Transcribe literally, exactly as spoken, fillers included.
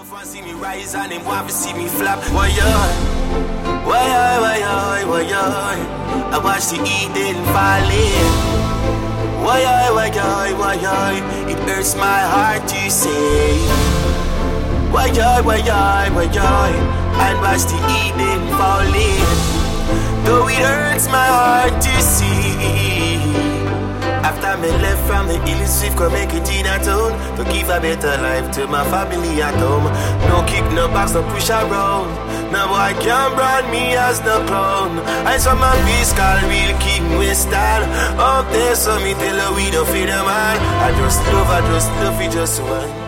want to see me rise and them want to see me flap. Why yo? Why yo? Why yo? Why yo? I watch the Eden falling. Why yo? Why yo? Why yo? It hurts my heart to say. Why yo? Why yo? Why yo? And watch the Eden falling. Though it hurts my heart to see. After me left from the hills, swift come make it in a town to give a better life to my family at home. No kick, no box, no push around. No boy can't brand me as no clown. I saw my peace call real king with style. Up there, so me tell her we don't feed them all. I just love, I just love it just one.